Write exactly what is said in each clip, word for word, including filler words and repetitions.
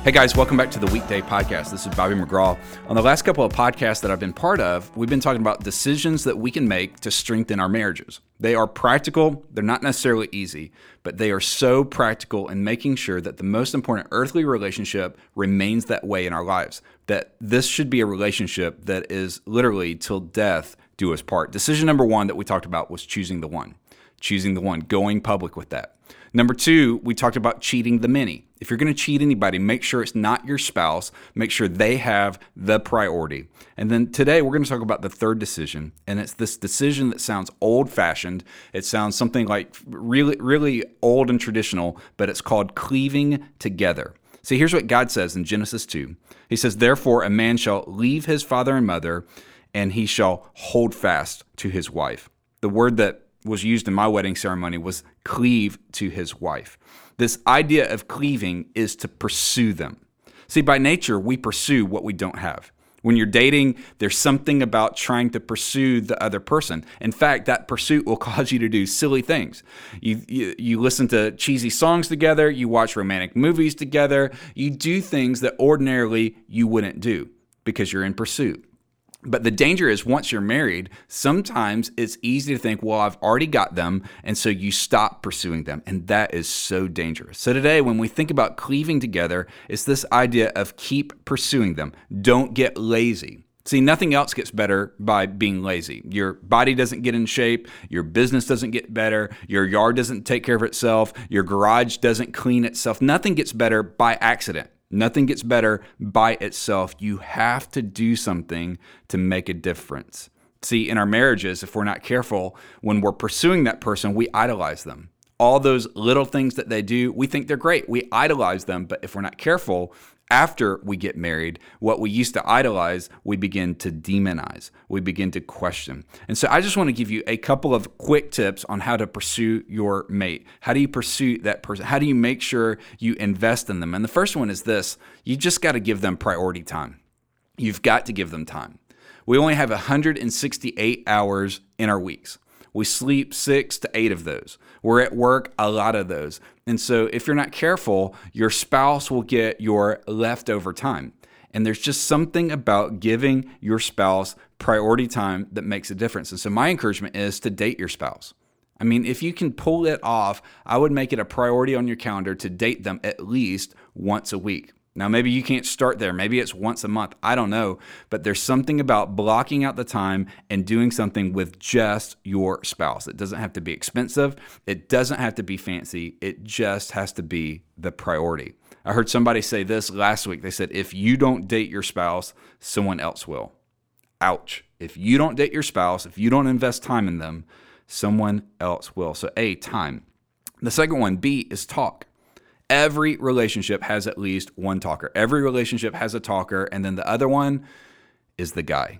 Hey guys, welcome back to the Weekday Podcast. This is Bobby McGraw. On the last couple of podcasts that I've been part of, we've been talking about decisions that we can make to strengthen our marriages. They are practical. They're not necessarily easy, but they are so practical in making sure that the most important earthly relationship remains that way in our lives. That this should be a relationship that is literally till death do us part. Decision number one that we talked about was choosing the one. Choosing the one, going public with that. Number two, we talked about cheating the many. If you're going to cheat anybody, make sure it's not your spouse. Make sure they have the priority. And then today we're going to talk about the third decision, and it's this decision that sounds old-fashioned. It sounds something like really, really old and traditional, but it's called cleaving together. See, here's what God says in Genesis two. He says, "Therefore a man shall leave his father and mother, and he shall hold fast to his wife." The word that was used in my wedding ceremony was cleave to his wife. This idea of cleaving is to pursue them. See, by nature, we pursue what we don't have. When you're dating, there's something about trying to pursue the other person. In fact, that pursuit will cause you to do silly things. You, you, you listen to cheesy songs together, you watch romantic movies together, you do things that ordinarily you wouldn't do because you're in pursuit. But the danger is once you're married, sometimes it's easy to think, well, I've already got them, and so you stop pursuing them, and that is so dangerous. So today, when we think about cleaving together, it's this idea of keep pursuing them. Don't get lazy. See, nothing else gets better by being lazy. Your body doesn't get in shape, your business doesn't get better, your yard doesn't take care of itself, your garage doesn't clean itself. Nothing gets better by accident. Nothing gets better by itself. You have to do something to make a difference. See, in our marriages, if we're not careful, when we're pursuing that person, we idolize them. All those little things that they do, we think they're great. We idolize them, but if we're not careful, after we get married, what we used to idolize, we begin to demonize. We begin to question. And so I just want to give you a couple of quick tips on how to pursue your mate. How do you pursue that person? How do you make sure you invest in them? And the first one is this: you just got to give them priority time. You've got to give them time. We only have one hundred sixty-eight hours in our weeks. We sleep six to eight of those. We're at work a lot of those. And so if you're not careful, your spouse will get your leftover time. And there's just something about giving your spouse priority time that makes a difference. And so my encouragement is to date your spouse. I mean, if you can pull it off, I would make it a priority on your calendar to date them at least once a week. Now, maybe you can't start there. Maybe it's once a month. I don't know. But there's something about blocking out the time and doing something with just your spouse. It doesn't have to be expensive. It doesn't have to be fancy. It just has to be the priority. I heard somebody say this last week. They said, if you don't date your spouse, someone else will. Ouch. If you don't date your spouse, if you don't invest time in them, someone else will. So A, time. The second one, B, is talk. Every relationship has at least one talker. Every relationship has a talker, and then the other one is the guy.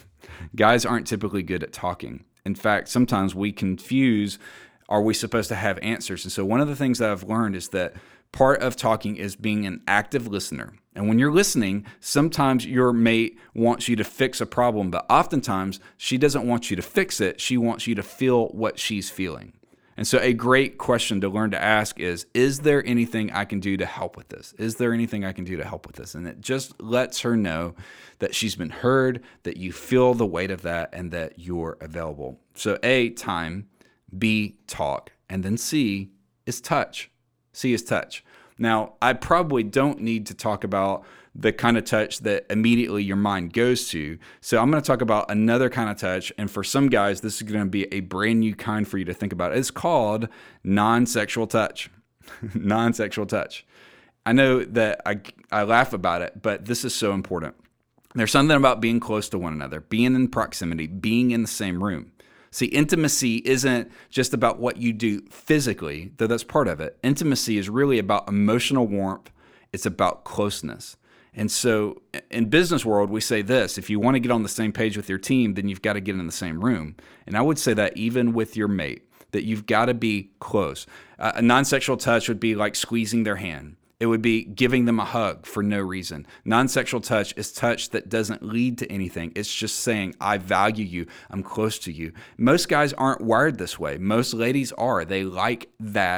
Guys aren't typically good at talking. In fact, sometimes we confuse, are we supposed to have answers? And so one of the things that I've learned is that part of talking is being an active listener. And when you're listening, sometimes your mate wants you to fix a problem, but oftentimes she doesn't want you to fix it. She wants you to feel what she's feeling. And so a great question to learn to ask is, is there anything I can do to help with this? Is there anything I can do to help with this? And it just lets her know that she's been heard, that you feel the weight of that, and that you're available. So A, time, B, talk, and then C is touch. C is touch. Now, I probably don't need to talk about the kind of touch that immediately your mind goes to. So I'm going to talk about another kind of touch. And for some guys, this is going to be a brand new kind for you to think about. It's called non-sexual touch. Non-sexual touch. I know that I, I laugh about it, but this is so important. There's something about being close to one another, being in proximity, being in the same room. See, intimacy isn't just about what you do physically, though that's part of it. Intimacy is really about emotional warmth. It's about closeness. And so in business world, we say this: if you want to get on the same page with your team, then you've got to get in the same room. And I would say that even with your mate, that you've got to be close. Uh, a non-sexual touch would be like squeezing their hand. It would be giving them a hug for no reason. Non-sexual touch is touch that doesn't lead to anything. It's just saying, I value you. I'm close to you. Most guys aren't wired this way. Most ladies are. They like that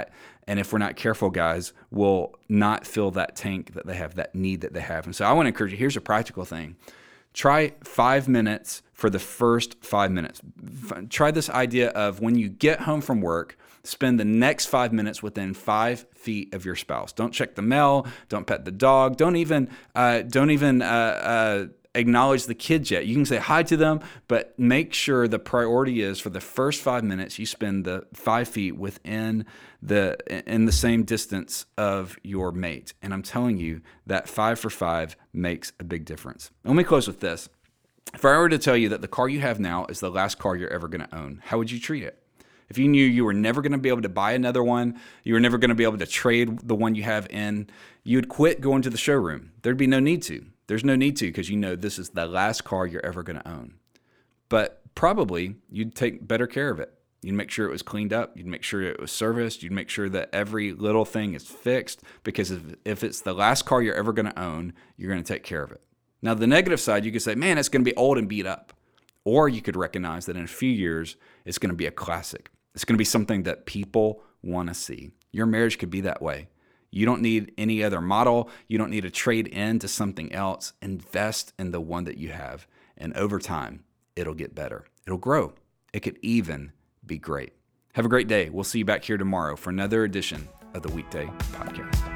And if we're not careful, guys, we'll not fill that tank that they have, that need that they have. And so I want to encourage you, here's a practical thing. Try five minutes for the first five minutes. F- try this idea of when you get home from work, spend the next five minutes within five feet of your spouse. Don't check the mail. Don't pet the dog. Don't even uh, don't even uh, uh, acknowledge the kids yet. You can say hi to them, but make sure the priority is for the first five minutes you spend the five feet within the in the same distance of your mate. And I'm telling you that five for five makes a big difference. Let me close with this. If I were to tell you that the car you have now is the last car you're ever going to own, how would you treat it? If you knew you were never going to be able to buy another one, you were never going to be able to trade the one you have in, you'd quit going to the showroom. There'd be no need to. There's no need to because you know this is the last car you're ever going to own. But probably you'd take better care of it. You'd make sure it was cleaned up. You'd make sure it was serviced. You'd make sure that every little thing is fixed because if, if it's the last car you're ever going to own, you're going to take care of it. Now, the negative side, you could say, man, it's going to be old and beat up. Or you could recognize that in a few years, it's going to be a classic. It's going to be something that people want to see. Your marriage could be that way. You don't need any other model. You don't need to trade into something else. Invest in the one that you have. And over time, it'll get better. It'll grow. It could even be great. Have a great day. We'll see you back here tomorrow for another edition of the Weekday Podcast.